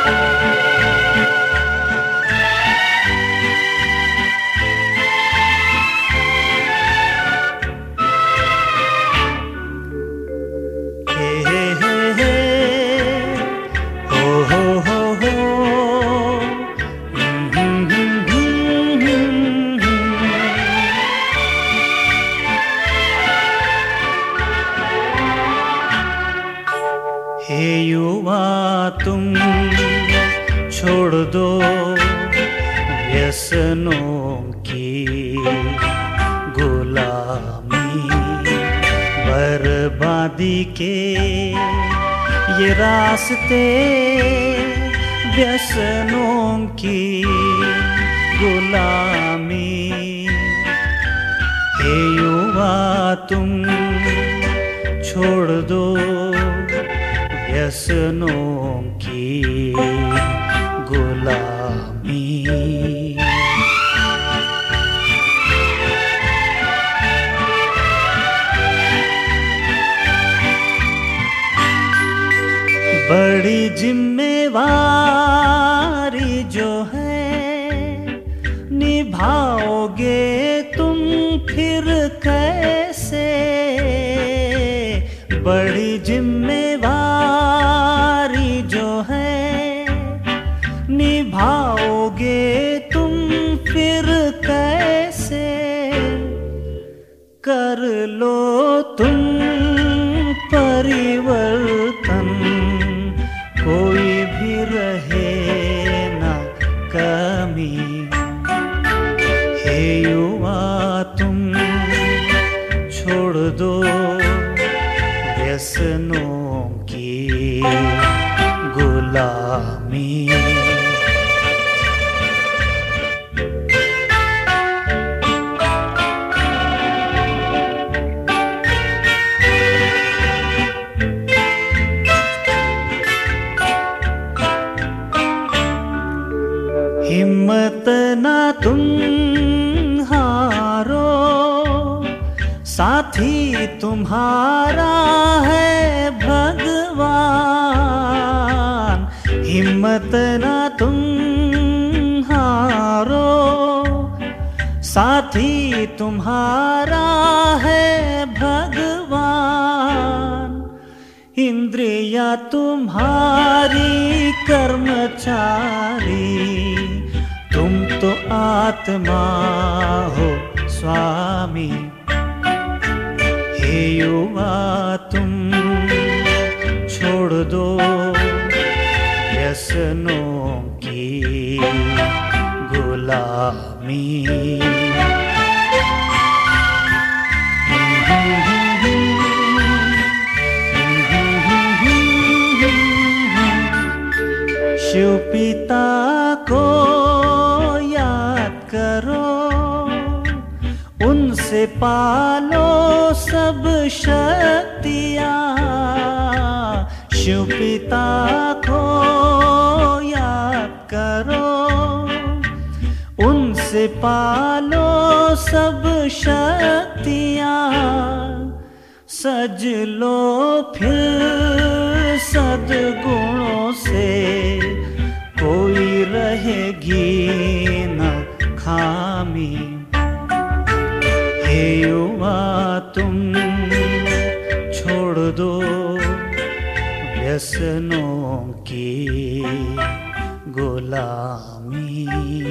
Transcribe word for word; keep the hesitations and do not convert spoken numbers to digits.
हे युवा तुम छोड़ दो व्यसनों की गुलामी, बर्बादी के ये रास्ते व्यसनों की गुलामी। हे युवा तुम छोड़ दो व्यसनों की गुलामी। बड़ी जिम्मेवारी जो है निभाओगे तुम फिर कैसे, बड़ी जिम्मेवारी जो है निभाओगे तुम फिर कैसे, कर लो तुम परिवर्तन कोई भी रहे ना कमी। हे युवा तुम छोड़ दो व्यसनों की गुलामी। हिम्मत ना तुम हारो, साथी तुम्हारा है भगवान। हिम्मत ना तुम हारो, साथी तुम्हारा है भगवान। इंद्रियां तुम्हारी कर्मचारी, तुम तो आत्मा हो स्वामी। हे युवा तुम छोड़ दो व्यसनों की गुलामी। शिव पिता को याद करो, उनसे पालो सब शक्तियाँ। शिव पिता को याद करो, उनसे पालो सब शक्तियाँ। सज लो फिर सद्गुणों से, कोई रहेगी न खामी। हे युवा तुम छोड़ दो व्यसनों की गुलामी।